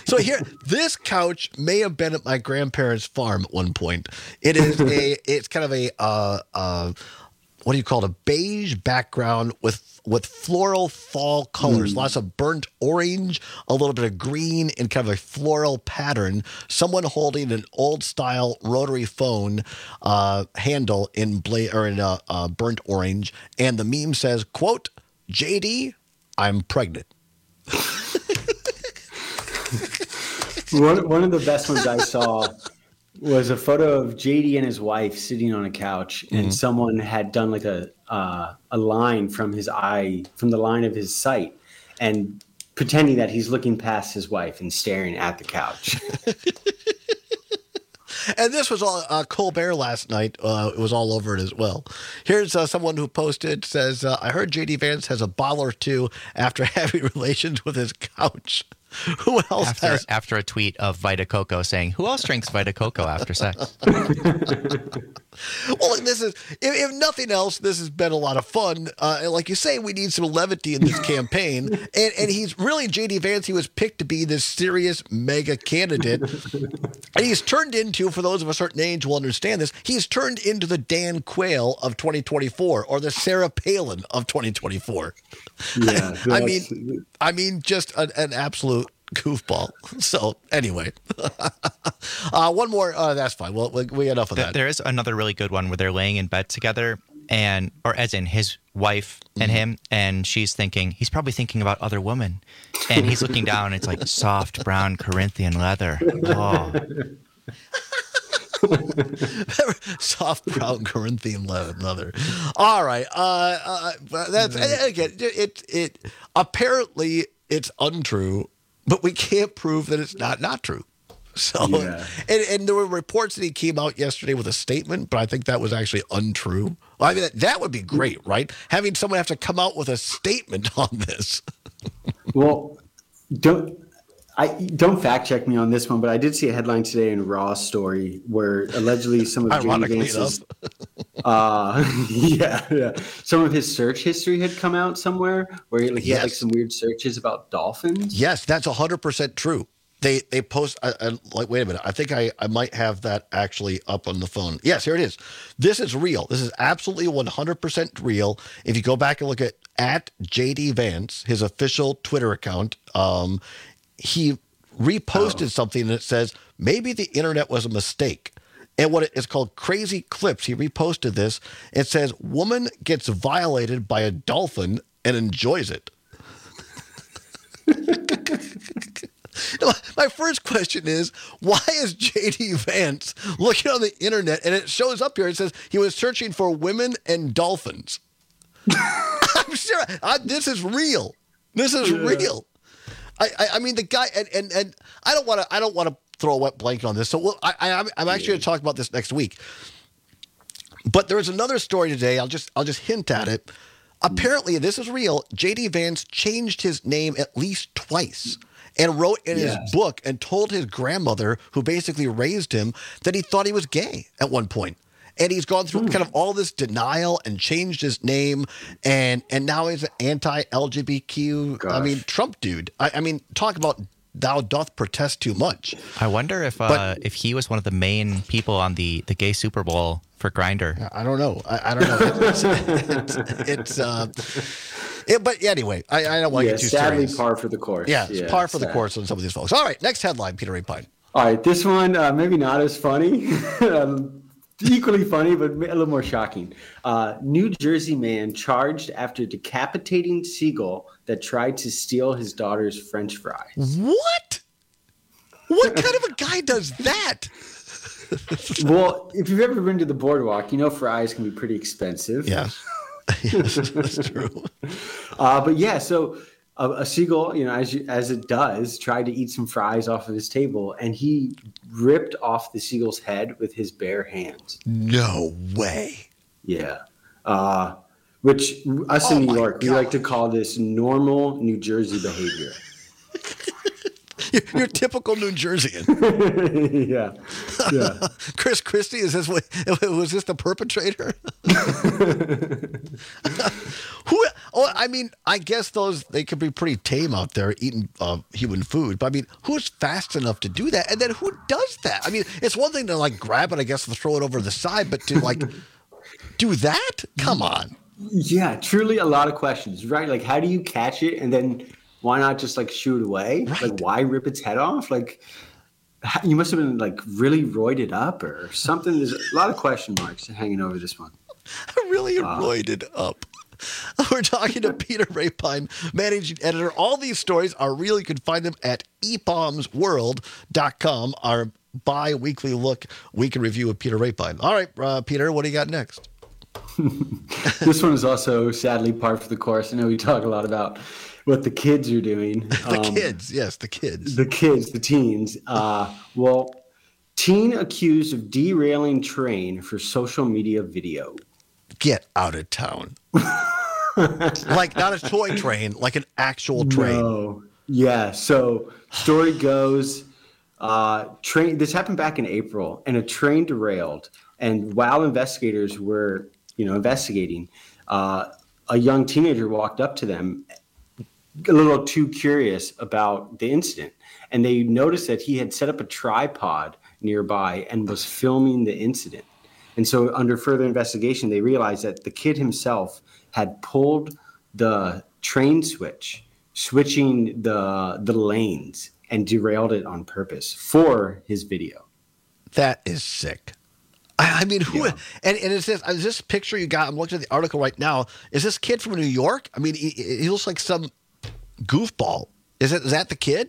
So here, this couch may have been at my grandparents' farm at one point. It's kind of a what do you call it? A beige background with floral fall colors, lots of burnt orange, a little bit of green, and kind of a floral pattern. Someone holding an old style rotary phone handle in burnt orange, and the meme says, "Quote, JD, I'm pregnant." One of the best ones I saw was a photo of JD and his wife sitting on a couch, and someone had done like a line from his eye, from the line of his sight, and pretending that he's looking past his wife and staring at the couch. And this was all Colbert last night. It was all over it as well. Here's someone who posted, says, I heard JD Vance has a bottle or two after having relations with his couch. Who else after a tweet of Vita Coco saying, "Who else drinks Vita Coco after sex?" Well, this is, if nothing else, this has been a lot of fun. And like you say, we need some levity in this campaign. And he's really, JD Vance, he was picked to be this serious mega candidate. And he's turned into, for those of a certain age will understand this, he's turned into the Dan Quayle of 2024 or the Sarah Palin of 2024. Yeah, I mean, just an absolute goofball. So anyway, one more. That's fine. Well, we enough of that. There is another really good one where they're laying in bed together, or as in his wife and him, and she's thinking, he's probably thinking about other women, and he's looking down, and it's like soft brown Corinthian leather. Oh. Soft brown Corinthian leather. All right. That's again. It apparently it's untrue, but we can't prove that it's not true. So, yeah. and there were reports that he came out yesterday with a statement, but I think that was actually untrue. Well, I mean, that would be great, right? Having someone have to come out with a statement on this. Well, don't fact check me on this one, but I did see a headline today in Raw's story where allegedly some of JD Vance's, some of his search history had come out somewhere where he had like some weird searches about dolphins. Yes, that's 100% true. They post like, wait a minute, I think I might have that actually up on the phone. Yes, here it is. This is real. This is absolutely 100% real. If you go back and look at JD Vance, his official Twitter account, he reposted something that says, maybe the internet was a mistake. And what it's called Crazy Clips. He reposted this. It says, woman gets violated by a dolphin and enjoys it. My first question is, why is JD Vance looking on the internet and it shows up here? It says he was searching for women and dolphins. I'm sure this is real. This is real. I mean, the guy, and I don't want to throw a wet blanket on this. So I'm actually going to talk about this next week. But there is another story today. I'll just hint at it. Apparently, this is real. JD Vance changed his name at least twice and wrote in his book and told his grandmother, who basically raised him, that he thought he was gay at one point. And he's gone through kind of all this denial and changed his name, and now he's an anti-LGBTQ, Trump dude. I mean, talk about thou doth protest too much. I wonder if he was one of the main people on the gay Super Bowl for Grindr. I don't know. I don't know. But anyway, I don't want to get too sadly serious. Par for the course. Yeah, it's par for the course on some of these folks. All right, next headline, Peter Ray Pine. All right, this one maybe not as funny. Equally funny, but a little more shocking. New Jersey man charged after decapitating seagull that tried to steal his daughter's French fries. What? What kind of a guy does that? Well, if you've ever been to the boardwalk, you know fries can be pretty expensive. Yeah. Yes, that's true. But yeah, so a seagull, as it does, tried to eat some fries off of his table, and he ripped off the seagull's head with his bare hands. No way. Yeah. Which us in New York, we like to call this normal New Jersey behavior. You're typical New Jerseyan. Yeah. Chris Christie, was this the perpetrator? Oh, I mean, I guess they could be pretty tame out there eating human food. But I mean, who's fast enough to do that? And then who does that? I mean, it's one thing to like grab it, I guess, and throw it over the side, but to like do that? Come on. Yeah, truly a lot of questions, right? Like, how do you catch it? And then why not just like shoot it away? Right. Like, why rip its head off? Like, you must have been like really roided up or something. There's a lot of question marks hanging over this one. Really roided up. We're talking to Peter Rapine, managing editor. All these stories are real. You can find them at ebombsworld.com, our bi-weekly look, week in review of Peter Rapine. All right, Peter, what do you got next? This one is also sadly par for the course. I know we talk a lot about what the kids are doing. The kids, yes, the kids. The kids, the teens. Well, teen accused of derailing train for social media video. Get out of town. Like not a toy train, like an actual train. No. Yeah, so story goes, this happened back in April, and a train derailed. And while investigators were, investigating, a young teenager walked up to them a little too curious about the incident. And they noticed that he had set up a tripod nearby and was filming the incident. And so under further investigation, they realized that the kid himself had pulled the train switching the lanes, and derailed it on purpose for his video. That is sick. I mean, who? Yeah. And is this picture you got? I'm looking at the article right now. Is this kid from New York? I mean, he looks like some goofball. Is that the kid?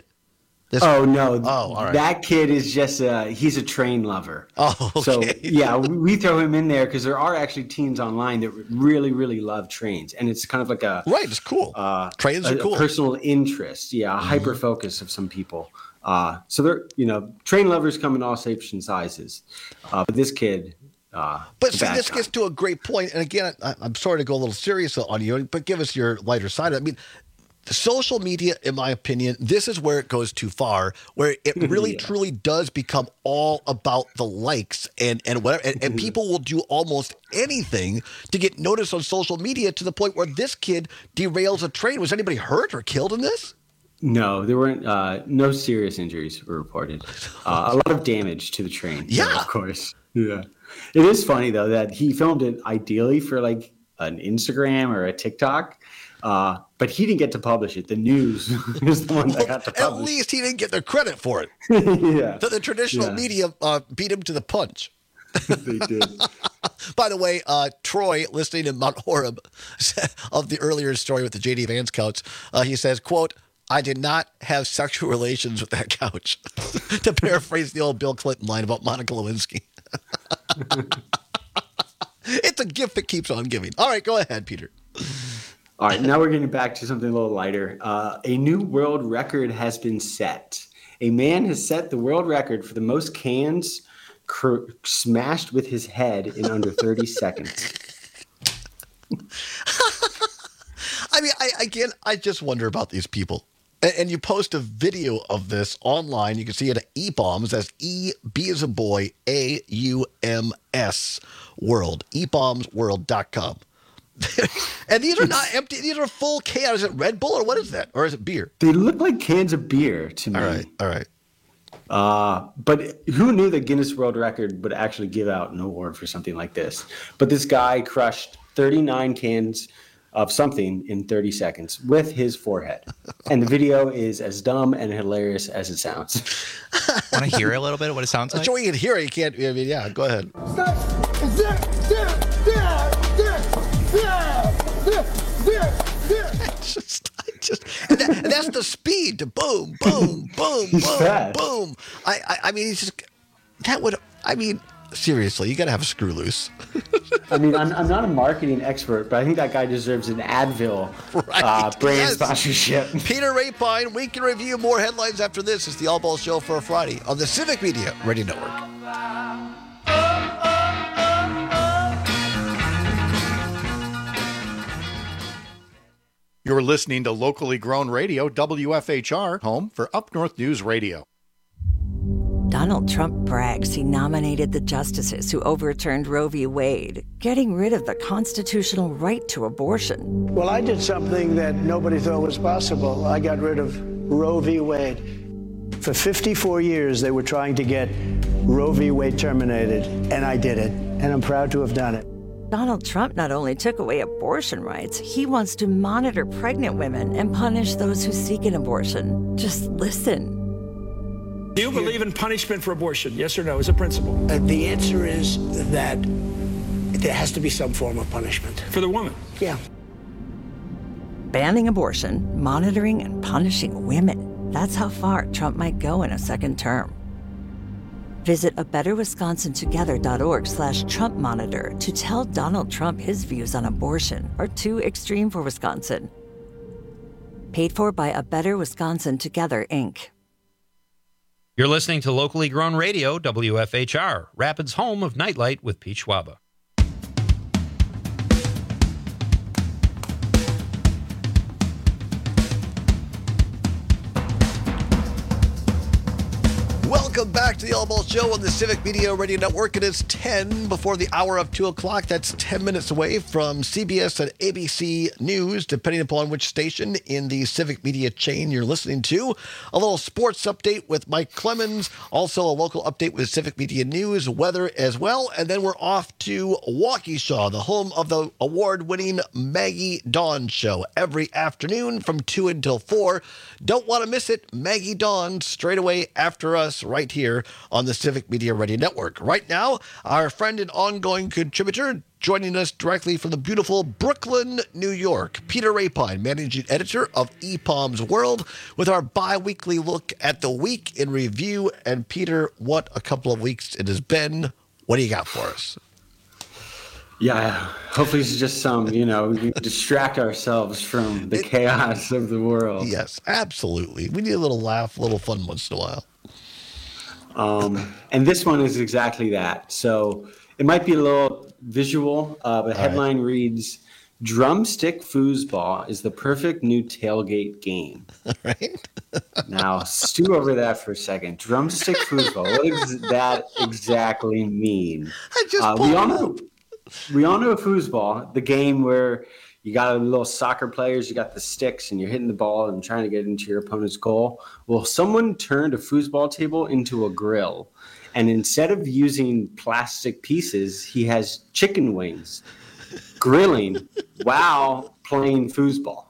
No. Oh, all right. That kid is just he's a train lover. Oh, okay. So yeah, we throw him in there because there are actually teens online that really, really love trains, and it's kind of like a right. It's cool. Trains are cool. Personal interest. Yeah, a hyper focus of some people. So they're train lovers come in all shapes and sizes. But this kid. But see, this gets to a great point. And again, I'm sorry to go a little serious on you, but give us your lighter side. I mean, the social media, in my opinion, this is where it goes too far, where it really truly does become all about the likes and whatever. And people will do almost anything to get noticed on social media, to the point where this kid derails a train. Was anybody hurt or killed in this? No, there weren't. No serious injuries were reported. A lot of damage to the train. Yeah, of course. Yeah. It is funny, though, that he filmed it ideally for like an Instagram or a TikTok. But he didn't get to publish it. The news is the one that got to publish. At least he didn't get the credit for it. Yeah. The traditional media beat him to the punch. They did. By the way, Troy, listening in Mount Horeb, of the earlier story with the J.D. Vance couch, he says, quote, "I did not have sexual relations with that couch," to paraphrase the old Bill Clinton line about Monica Lewinsky. It's a gift that keeps on giving. All right, go ahead, Peter. All right, now we're getting back to something a little lighter. A new world record has been set. A man has set the world record for the most cans smashed with his head in under 30 seconds. I mean, I just wonder about these people. And you post a video of this online. You can see it at eBombs. That's E-B as a boy, A-U-M-S world. eBombsworld.com. And these are not empty. These are full cans. Is it Red Bull or what is that? Or is it beer? They look like cans of beer to me. All right. But who knew that Guinness World Record would actually give out an award for something like this? But this guy crushed 39 cans of something in 30 seconds with his forehead. And the video is as dumb and hilarious as it sounds. Want to hear a little bit of what it sounds like? Sure, you can hear it. You can't. I mean, yeah, go ahead. And that's the speed to boom, boom, boom, boom, boom. I mean, he's just seriously, you got to have a screw loose. I mean, I'm not a marketing expert, but I think that guy deserves an Advil brand sponsorship. Peter Rapine, Week in Review. More headlines after this. It's the All Ball Show for a Friday on the Civic Media Radio Network. You're listening to locally grown radio, WFHR, home for Up North News Radio. Donald Trump brags he nominated the justices who overturned Roe v. Wade, getting rid of the constitutional right to abortion. Well, I did something that nobody thought was possible. I got rid of Roe v. Wade. For 54 years, they were trying to get Roe v. Wade terminated, and I did it, and I'm proud to have done it. Donald Trump not only took away abortion rights, he wants to monitor pregnant women and punish those who seek an abortion. Just listen. Do you believe in punishment for abortion? Yes or no, as a principle? The answer is that there has to be some form of punishment. For the woman? Yeah. Banning abortion, monitoring and punishing women. That's how far Trump might go in a second term. Visit abetterwisconsintogether.org/Trump Monitor to tell Donald Trump his views on abortion are too extreme for Wisconsin. Paid for by A Better Wisconsin Together, Inc. You're listening to locally grown radio, WFHR, Rapids' home of Nightlight with Pete Schwaba. Welcome back to the All Ball Show on the Civic Media Radio Network. It is 10 before the hour of 2 o'clock. That's 10 minutes away from CBS and ABC News, depending upon which station in the Civic Media chain you're listening to. A little sports update with Mike Clemens. Also a local update with Civic Media News, weather as well. And then we're off to Waukesha, the home of the award-winning Maggie Dawn Show, every afternoon from 2 until 4. Don't want to miss it. Maggie Dawn straight away after us right here on the Civic Media Radio Network. Right now, our friend and ongoing contributor joining us directly from the beautiful Brooklyn, New York, Peter Rapine, managing editor of EPOM's World, with our bi-weekly look at the week in review. And Peter, what a couple of weeks it has been. What do you got for us? Yeah, hopefully it's just some, we can distract ourselves from the chaos of the world. Yes, absolutely. We need a little laugh, a little fun once in a while. And this one is exactly that. So it might be a little visual, but the headline reads, "Drumstick Foosball is the perfect new tailgate game." Right. Now, stew over that for a second. Drumstick Foosball. What does that exactly mean? We all know a foosball, the game where you got little soccer players, you got the sticks, and you're hitting the ball and trying to get into your opponent's goal. Well, someone turned a foosball table into a grill. And instead of using plastic pieces, he has chicken wings grilling while playing foosball.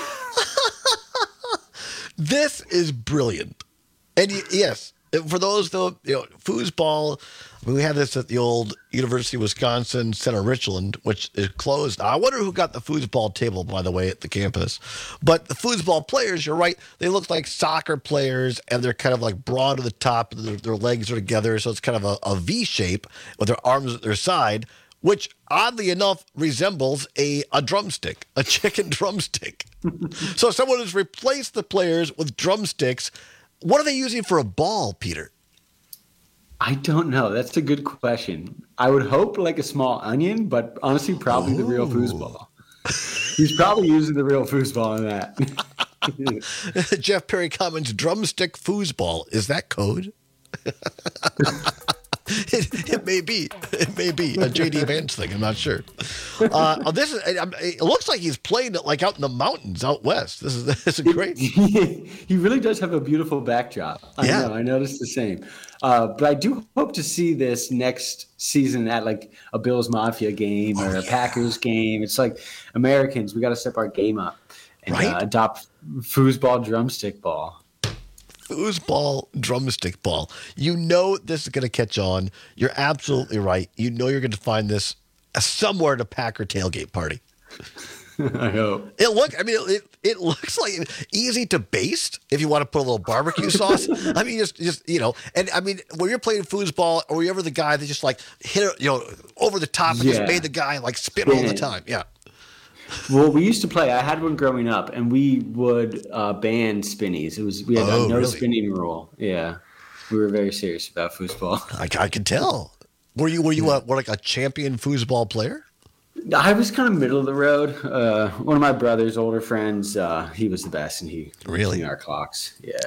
This is brilliant. And yes, for those, though, foosball, we had this at the old University of Wisconsin Center Richland, which is closed. I wonder who got the foosball table, by the way, at the campus. But the foosball players, you're right, they look like soccer players, and they're kind of like broad at the top, and their legs are together, so it's kind of a V shape with their arms at their side, which oddly enough resembles a drumstick, a chicken drumstick. So someone has replaced the players with drumsticks. What are they using for a ball, Peter? I don't know. That's a good question. I would hope like a small onion, but honestly, probably the real foosball. He's probably using the real foosball in that. Jeff Perry comments, "Drumstick foosball." Is that code? It may be. It may be a J.D. Vance thing. I'm not sure. It looks like he's playing it like out in the mountains out west. This is great. He really does have a beautiful backdrop. I noticed the same. But I do hope to see this next season at like a Bills Mafia game or a Packers game. It's like Americans, we got to step our game up and adopt foosball drumstick ball. Foosball drumstick ball. You know this is going to catch on. You're absolutely right. You know you're going to find this somewhere at a Packer tailgate party. I hope. It looks like easy to baste if you want to put a little barbecue sauce. I mean, just and I mean, when you're playing foosball, or you're ever the guy that just like hit it, over the top and just made the guy like spin all the time. Yeah. Well, we used to play. I had one growing up, and we would ban spinnies. We had a no spinning rule. Yeah, we were very serious about foosball. I could tell. Were you like a champion foosball player? I was kind of middle of the road. One of my brother's older friends, he was the best, and he really our clocks. Yeah.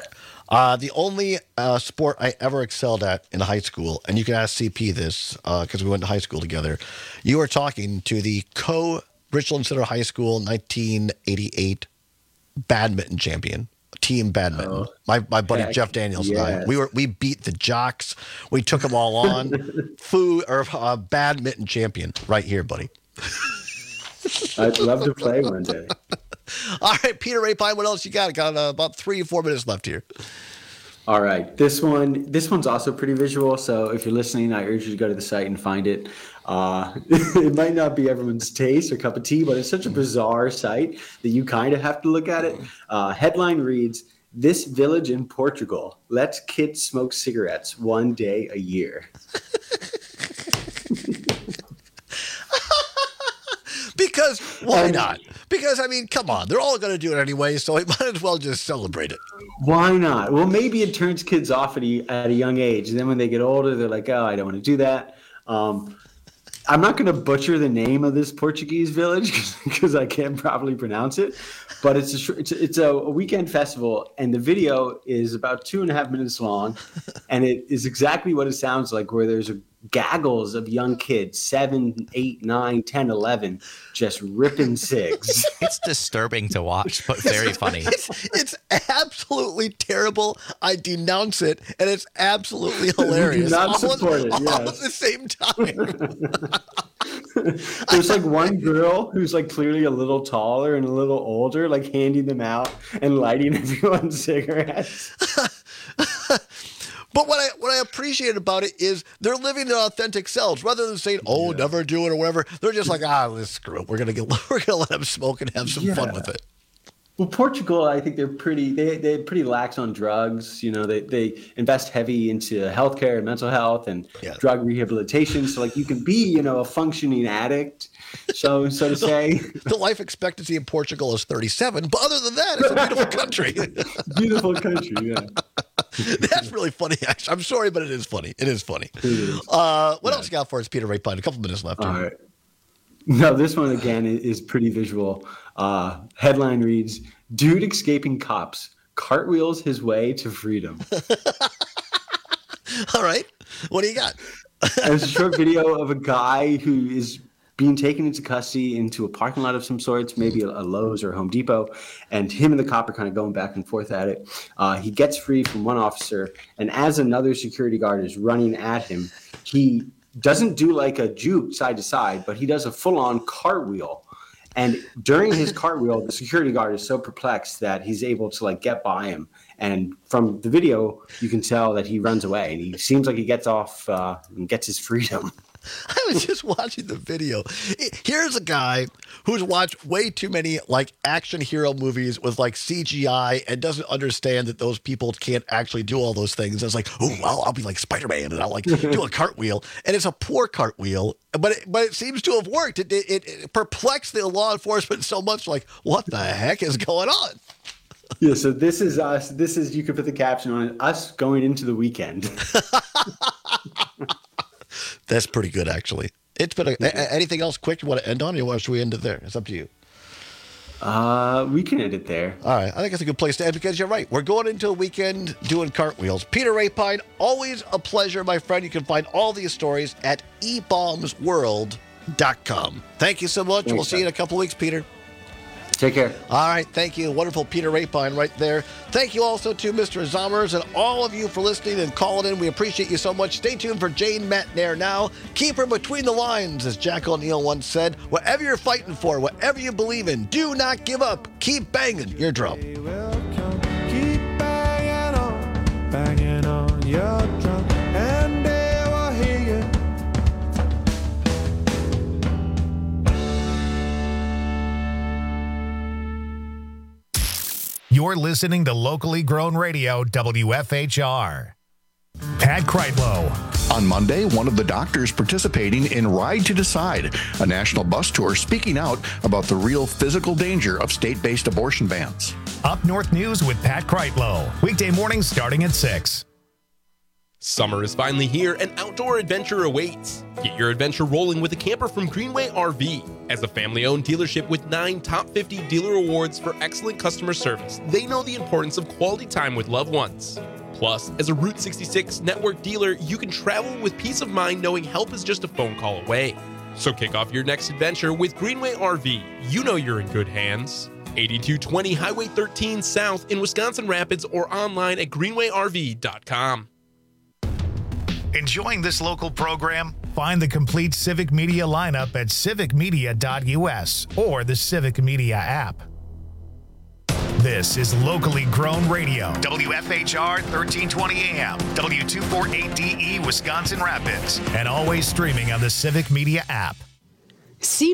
The only sport I ever excelled at in high school, and you can ask CP this because we went to high school together. You were talking to the Richland Center High School 1988 badminton champion, team badminton. My buddy Jeff Daniels and I. We beat the jocks. We took them all on. Badminton champion right here, buddy. I'd love to play one day. All right, Peter Rapine, what else you got? Got about 3 or 4 minutes left here. All right, this one's also pretty visual. So if you're listening, I urge you to go to the site and find it. It might not be everyone's taste or cup of tea, but it's such a bizarre site that you kind of have to look at it. Headline reads, "This village in Portugal lets kids smoke cigarettes 1 day a year." Because why not? Because, I mean, come on. They're all going to do it anyway, so we might as well just celebrate it. Why not? Well, maybe it turns kids off at a young age. And then when they get older, they're like, oh, I don't want to do that. I'm not going to butcher the name of this Portuguese village because I can't properly pronounce it. But it's a weekend festival, and the video is about 2.5 minutes long. And it is exactly what it sounds like, where there's gaggles of young kids, 7, 8, 9, 10, 11, just ripping cigs. It's disturbing to watch, but very funny. It's absolutely terrible. I denounce it, and it's absolutely hilarious. Do not support it, all at the same time. There's like one girl who's like clearly a little taller and a little older, like handing them out and lighting everyone cigarettes. But what I appreciate about it is they're living their authentic selves rather than saying, "Oh, never do it" or whatever. They're just like, let's screw it. We're gonna let them smoke and have some fun with it. Well, Portugal, I think they're pretty lax on drugs. You know, they invest heavy into healthcare and mental health and drug rehabilitation. So like you can be, a functioning addict, so to say. The life expectancy in Portugal is 37, but other than that, it's a beautiful country. Beautiful country, yeah. That's really funny, actually. I'm sorry, but it is funny. It is funny. What else you got for us, Peter Rapine? A couple minutes left. All right. No, this one, again, is pretty visual. Headline reads, "Dude escaping cops cartwheels his way to freedom." All right. What do you got? There's a short video of a guy who is being taken into custody into a parking lot of some sorts, maybe a Lowe's or Home Depot, and him and the cop are kind of going back and forth at it. He gets free from one officer, and as another security guard is running at him, he doesn't do like a juke side to side, but he does a full-on cartwheel. And during his cartwheel, the security guard is so perplexed that he's able to like get by him. And from the video, you can tell that he runs away, and he seems like he gets off and gets his freedom. I was just watching the video. Here's a guy who's watched way too many like action hero movies with like CGI and doesn't understand that those people can't actually do all those things. It's like, oh, I'll be like Spider-Man and I'll like do a cartwheel. And it's a poor cartwhel, but it seems to have worked. It perplexed the law enforcement so much. Like, what the heck is going on? Yeah, so this is us. This is, you could put the caption on it, us going into the weekend. That's pretty good, actually. It's been anything else quick you want to end on, or should we end it there? It's up to you. We can end it there. All right. I think it's a good place to end because you're right. We're going into a weekend doing cartwheels. Peter Rapine, always a pleasure, my friend. You can find all these stories at eBombsWorld.com. Thank you so much. We'll see you in a couple weeks, Peter. Take care. All right. Thank you. Wonderful Peter Rapine right there. Thank you also to Mr. Zommers and all of you for listening and calling in. We appreciate you so much. Stay tuned for Jane McNair now. Keep her between the lines, as Jack O'Neill once said. Whatever you're fighting for, whatever you believe in, do not give up. Keep banging your drum. Keep banging on your drum, and they will hear you. You're listening to locally grown radio, WFHR. Pat Kreitlow. On Monday, one of the doctors participating in Ride to Decide, a national bus tour speaking out about the real physical danger of state-based abortion bans. Up North News with Pat Kreitlow. Weekday mornings starting at 6. Summer is finally here and outdoor adventure awaits. Get your adventure rolling with a camper from Greenway RV. As a family-owned dealership with 9 top 50 dealer awards for excellent customer service, they know the importance of quality time with loved ones. Plus, as a Route 66 network dealer, you can travel with peace of mind knowing help is just a phone call away. So kick off your next adventure with Greenway RV. You know you're in good hands. 8220 Highway 13 South in Wisconsin Rapids or online at greenwayrv.com. Enjoying this local program? Find the complete Civic Media lineup at civicmedia.us or the Civic Media app. This is locally grown radio. WFHR 1320 AM, W248DE Wisconsin Rapids, and always streaming on the Civic Media app.